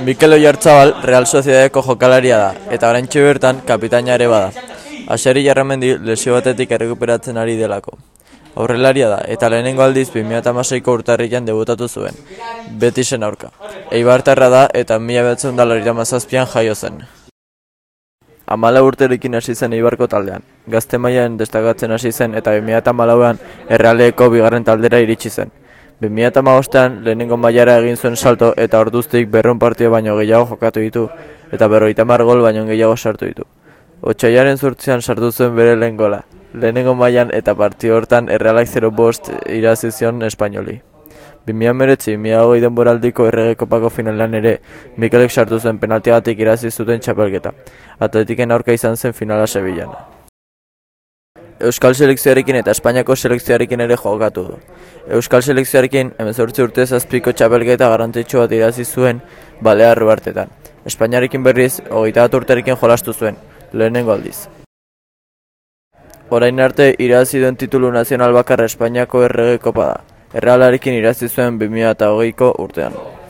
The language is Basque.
Mikel Oyarzabal Real Sociedadeko jokalaria da, eta oraintxe bertan kapitaina ere bada. Asier Larramendi lesio batetik errekuperatzen ari delako. Aurrelaria da, eta lehenengo aldiz 2016ko urtarrilean debutatu zuen, Betisen aurka. Eibartarra da, eta 1997an jaio zen. 14 urterekin hasi zen Eibarko taldean. Gazte mailan destakatzen hasi zen, eta 2014an Errealeko bigarren taldera iritsi zen. 2015an lehenengo mailara egin zuen salto eta orduztik 200 partida baino gehiago jokatu ditu eta 50 gol baino gehiago sartu ditu. Otsailaren 8an sartu zuen bere lehen gola, lehenengo mailan eta partida hortan Errealak 0-5 irabazi zion Espainoli. 2019-2020 denboraldiko Errege Kopako finalean ere Mikelek sartu zuen penaltiagatik irabazi zuten txapelketa. Atletiken aurka izan zen finala Sevillan. Euskal selekzioarekin eta Espainiako selekzioarekin ere jokatu du. Euskal selekzioarekin 18 urtez azpiko txapelketa garrantzitsu bat irabazi zuen Balear Uhartetan. Espainiarekin berriz 21 urterekin jolastu zuen, lehenengo aldiz. Orain arte irabazi duen titulu nazional bakarra Espainiako Errege Kopa da. Errealarekin irabazi zuen 2020ko urtean.